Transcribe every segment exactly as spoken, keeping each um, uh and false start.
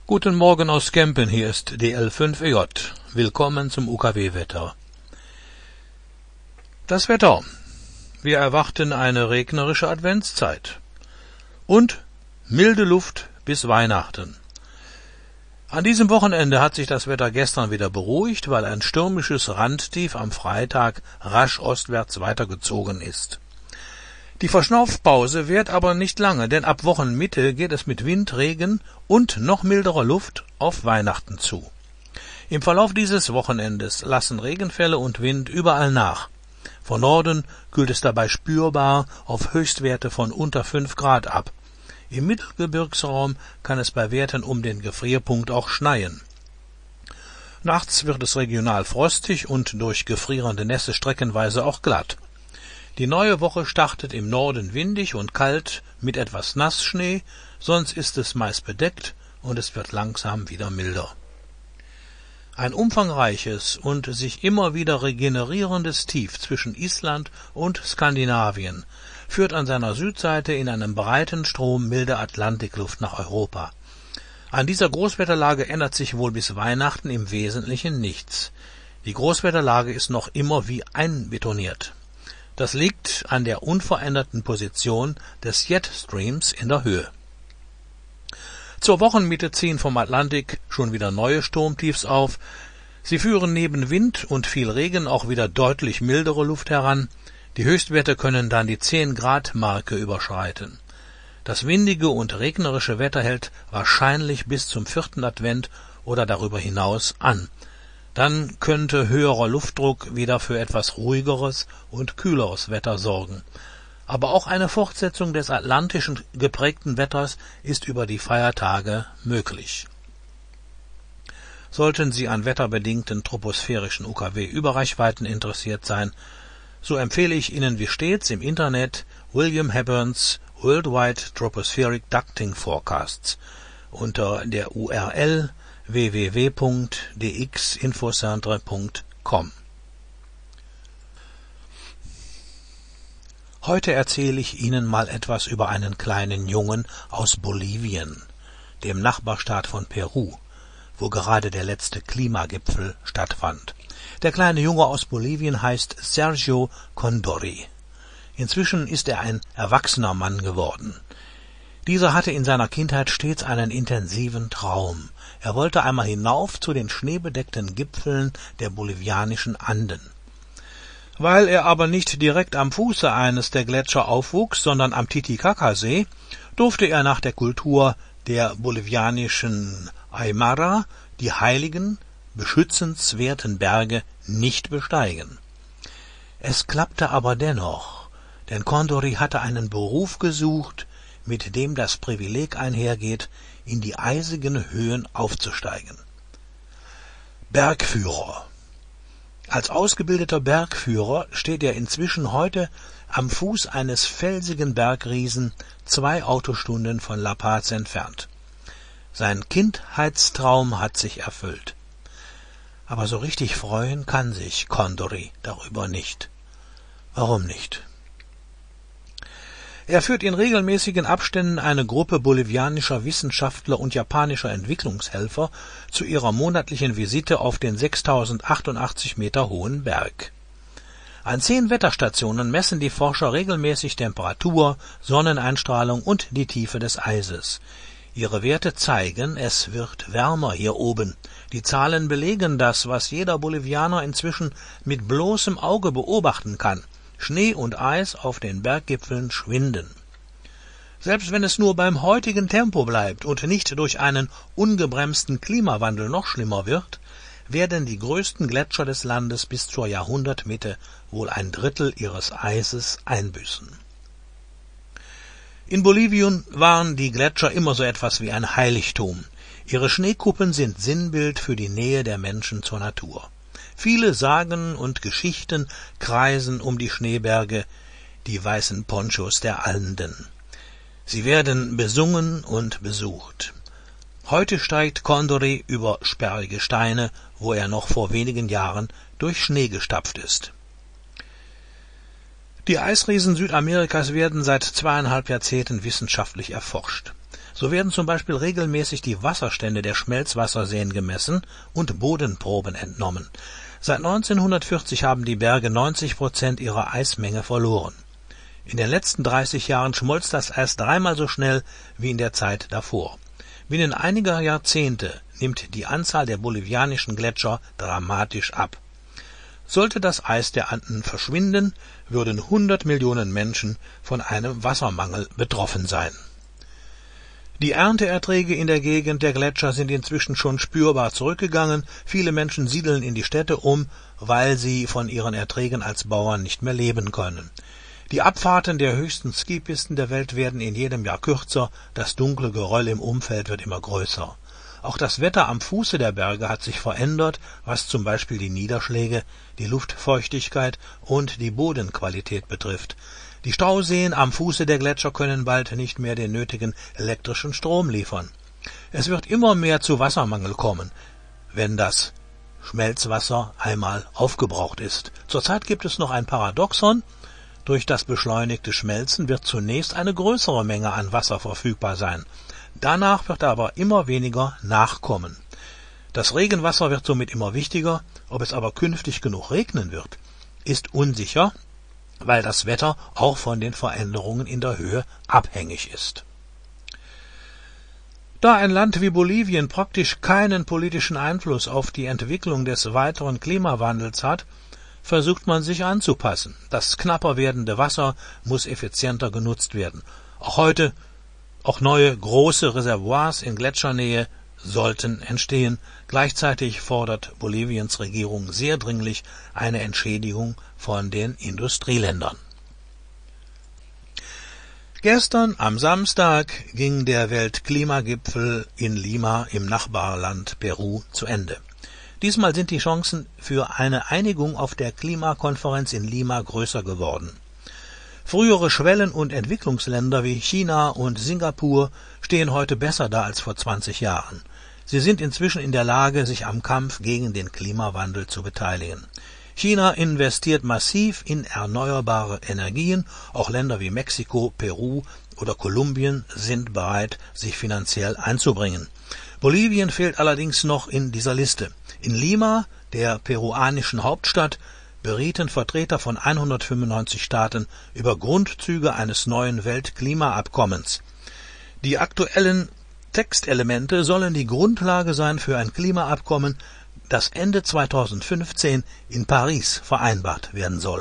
Guten Morgen aus Kempen, hier ist D L fünf E J. Willkommen zum U K W-Wetter. Das Wetter. Wir erwarten eine regnerische Adventszeit. Und milde Luft bis Weihnachten. An diesem Wochenende hat sich das Wetter gestern wieder beruhigt, weil ein stürmisches Randtief am Freitag rasch ostwärts weitergezogen ist. Die Verschnaufpause währt aber nicht lange, denn ab Wochenmitte geht es mit Wind, Regen und noch milderer Luft auf Weihnachten zu. Im Verlauf dieses Wochenendes lassen Regenfälle und Wind überall nach. Von Norden kühlt es dabei spürbar auf Höchstwerte von unter fünf Grad ab. Im Mittelgebirgsraum kann es bei Werten um den Gefrierpunkt auch schneien. Nachts wird es regional frostig und durch gefrierende Nässe streckenweise auch glatt. Die neue Woche startet im Norden windig und kalt mit etwas Nassschnee, sonst ist es meist bedeckt und es wird langsam wieder milder. Ein umfangreiches und sich immer wieder regenerierendes Tief zwischen Island und Skandinavien führt an seiner Südseite in einem breiten Strom milde Atlantikluft nach Europa. An dieser Großwetterlage ändert sich wohl bis Weihnachten im Wesentlichen nichts. Die Großwetterlage ist noch immer wie einbetoniert. Das liegt an der unveränderten Position des Jetstreams in der Höhe. Zur Wochenmitte ziehen vom Atlantik schon wieder neue Sturmtiefs auf. Sie führen neben Wind und viel Regen auch wieder deutlich mildere Luft heran. Die Höchstwerte können dann die zehn Grad Marke überschreiten. Das windige und regnerische Wetter hält wahrscheinlich bis zum vierten Advent oder darüber hinaus an. Dann könnte höherer Luftdruck wieder für etwas ruhigeres und kühleres Wetter sorgen. Aber auch eine Fortsetzung des atlantischen geprägten Wetters ist über die Feiertage möglich. Sollten Sie an wetterbedingten troposphärischen U K W-Überreichweiten interessiert sein, so empfehle ich Ihnen wie stets im Internet William Hepburns Worldwide Tropospheric Ducting Forecasts unter der U R L w w w punkt d x infocentre punkt com. Heute erzähle ich Ihnen mal etwas über einen kleinen Jungen aus Bolivien, dem Nachbarstaat von Peru, wo gerade der letzte Klimagipfel stattfand. Der kleine Junge aus Bolivien heißt Sergio Condori. Inzwischen ist er ein erwachsener Mann geworden. Dieser hatte in seiner Kindheit stets einen intensiven Traum. Er wollte einmal hinauf zu den schneebedeckten Gipfeln der bolivianischen Anden. Weil er aber nicht direkt am Fuße eines der Gletscher aufwuchs, sondern am Titicacasee, durfte er nach der Kultur der bolivianischen Aymara die heiligen, beschützenswerten Berge nicht besteigen. Es klappte aber dennoch, denn Condori hatte einen Beruf gesucht, mit dem das Privileg einhergeht, in die eisigen Höhen aufzusteigen. Bergführer. Als ausgebildeter Bergführer steht er inzwischen heute am Fuß eines felsigen Bergriesen, zwei Autostunden von La Paz entfernt. Sein Kindheitstraum hat sich erfüllt. Aber so richtig freuen kann sich Condori darüber nicht. Warum nicht? Er führt in regelmäßigen Abständen eine Gruppe bolivianischer Wissenschaftler und japanischer Entwicklungshelfer zu ihrer monatlichen Visite auf den sechstausendachtundachtzig Meter hohen Berg. An zehn Wetterstationen messen die Forscher regelmäßig Temperatur, Sonneneinstrahlung und die Tiefe des Eises. Ihre Werte zeigen, es wird wärmer hier oben. Die Zahlen belegen das, was jeder Bolivianer inzwischen mit bloßem Auge beobachten kann. Schnee und Eis auf den Berggipfeln schwinden. Selbst wenn es nur beim heutigen Tempo bleibt und nicht durch einen ungebremsten Klimawandel noch schlimmer wird, werden die größten Gletscher des Landes bis zur Jahrhundertmitte wohl ein Drittel ihres Eises einbüßen. In Bolivien waren die Gletscher immer so etwas wie ein Heiligtum. Ihre Schneekuppen sind Sinnbild für die Nähe der Menschen zur Natur. Viele Sagen und Geschichten kreisen um die Schneeberge, die weißen Ponchos der Anden. Sie werden besungen und besucht. Heute steigt Condori über sperrige Steine, wo er noch vor wenigen Jahren durch Schnee gestapft ist. Die Eisriesen Südamerikas werden seit zweieinhalb Jahrzehnten wissenschaftlich erforscht. So werden zum Beispiel regelmäßig die Wasserstände der Schmelzwasserseen gemessen und Bodenproben entnommen. Seit neunzehnhundertvierzig haben die Berge neunzig Prozent ihrer Eismenge verloren. In den letzten dreißig Jahren schmolz das Eis dreimal so schnell wie in der Zeit davor. Binnen einiger Jahrzehnte nimmt die Anzahl der bolivianischen Gletscher dramatisch ab. Sollte das Eis der Anden verschwinden, würden hundert Millionen Menschen von einem Wassermangel betroffen sein. Die Ernteerträge in der Gegend der Gletscher sind inzwischen schon spürbar zurückgegangen. Viele Menschen siedeln in die Städte um, weil sie von ihren Erträgen als Bauern nicht mehr leben können. Die Abfahrten der höchsten Skipisten der Welt werden in jedem Jahr kürzer, das dunkle Geröll im Umfeld wird immer größer. Auch das Wetter am Fuße der Berge hat sich verändert, was zum Beispiel die Niederschläge, die Luftfeuchtigkeit und die Bodenqualität betrifft. Die Stauseen am Fuße der Gletscher können bald nicht mehr den nötigen elektrischen Strom liefern. Es wird immer mehr zu Wassermangel kommen, wenn das Schmelzwasser einmal aufgebraucht ist. Zurzeit gibt es noch ein Paradoxon. Durch das beschleunigte Schmelzen wird zunächst eine größere Menge an Wasser verfügbar sein. Danach wird aber immer weniger nachkommen. Das Regenwasser wird somit immer wichtiger. Ob es aber künftig genug regnen wird, ist unsicher, weil das Wetter auch von den Veränderungen in der Höhe abhängig ist. Da ein Land wie Bolivien praktisch keinen politischen Einfluss auf die Entwicklung des weiteren Klimawandels hat, versucht man sich anzupassen. Das knapper werdende Wasser muss effizienter genutzt werden. Auch heute, auch neue große Reservoirs in Gletschernähe sollten entstehen. Gleichzeitig fordert Boliviens Regierung sehr dringlich eine Entschädigung von den Industrieländern. Gestern am Samstag ging der Weltklimagipfel in Lima im Nachbarland Peru zu Ende. Diesmal sind die Chancen für eine Einigung auf der Klimakonferenz in Lima größer geworden. Frühere Schwellen- und Entwicklungsländer wie China und Singapur stehen heute besser da als vor zwanzig Jahren. Sie sind inzwischen in der Lage, sich am Kampf gegen den Klimawandel zu beteiligen. China investiert massiv in erneuerbare Energien, auch Länder wie Mexiko, Peru oder Kolumbien sind bereit, sich finanziell einzubringen. Bolivien fehlt allerdings noch in dieser Liste. In Lima, der peruanischen Hauptstadt, berieten Vertreter von hundertfünfundneunzig Staaten über Grundzüge eines neuen Weltklimaabkommens. Die aktuellen Textelemente sollen die Grundlage sein für ein Klimaabkommen, das Ende zweitausendfünfzehn in Paris vereinbart werden soll.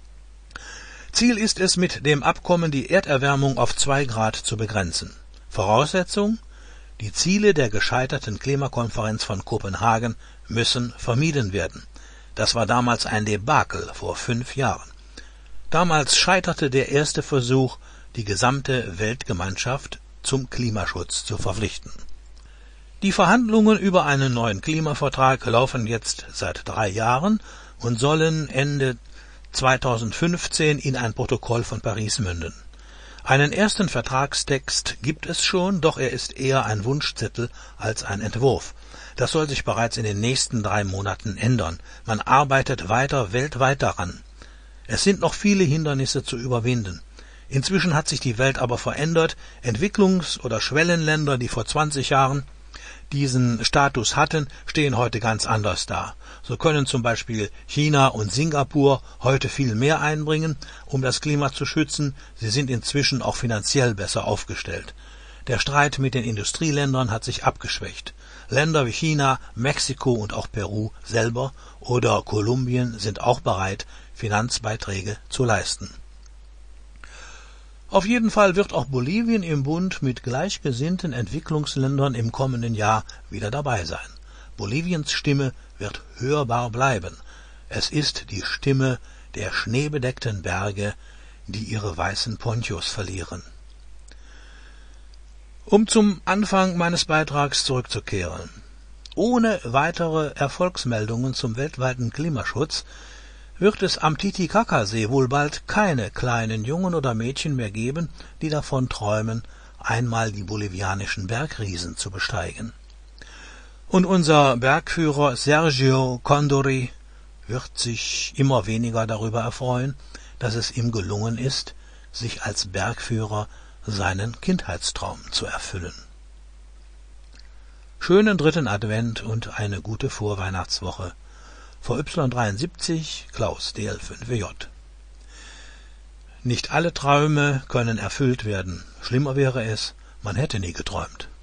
Ziel ist es, mit dem Abkommen die Erderwärmung auf zwei Grad zu begrenzen. Voraussetzung: Die Ziele der gescheiterten Klimakonferenz von Kopenhagen müssen vermieden werden. Das war damals ein Debakel vor fünf Jahren. Damals scheiterte der erste Versuch, die gesamte Weltgemeinschaft zum Klimaschutz zu verpflichten. Die Verhandlungen über einen neuen Klimavertrag laufen jetzt seit drei Jahren und sollen Ende zweitausendfünfzehn in ein Protokoll von Paris münden. Einen ersten Vertragstext gibt es schon, doch er ist eher ein Wunschzettel als ein Entwurf. Das soll sich bereits in den nächsten drei Monaten ändern. Man arbeitet weiter weltweit daran. Es sind noch viele Hindernisse zu überwinden. Inzwischen hat sich die Welt aber verändert. Entwicklungs- oder Schwellenländer, die vor zwanzig Jahren diesen Status hatten, stehen heute ganz anders da. So können zum Beispiel China und Singapur heute viel mehr einbringen, um das Klima zu schützen. Sie sind inzwischen auch finanziell besser aufgestellt. Der Streit mit den Industrieländern hat sich abgeschwächt. Länder wie China, Mexiko und auch Peru selber oder Kolumbien sind auch bereit, Finanzbeiträge zu leisten. Auf jeden Fall wird auch Bolivien im Bund mit gleichgesinnten Entwicklungsländern im kommenden Jahr wieder dabei sein. Boliviens Stimme wird hörbar bleiben. Es ist die Stimme der schneebedeckten Berge, die ihre weißen Ponchos verlieren. Um zum Anfang meines Beitrags zurückzukehren. Ohne weitere Erfolgsmeldungen zum weltweiten Klimaschutz wird es am Titicacasee wohl bald keine kleinen Jungen oder Mädchen mehr geben, die davon träumen, einmal die bolivianischen Bergriesen zu besteigen. Und unser Bergführer Sergio Condori wird sich immer weniger darüber erfreuen, dass es ihm gelungen ist, sich als Bergführer seinen Kindheitstraum zu erfüllen. Schönen dritten Advent und eine gute Vorweihnachtswoche. V Y dreiundsiebzig, Klaus D L fünf W J. Nicht alle Träume können erfüllt werden. Schlimmer wäre es, man hätte nie geträumt.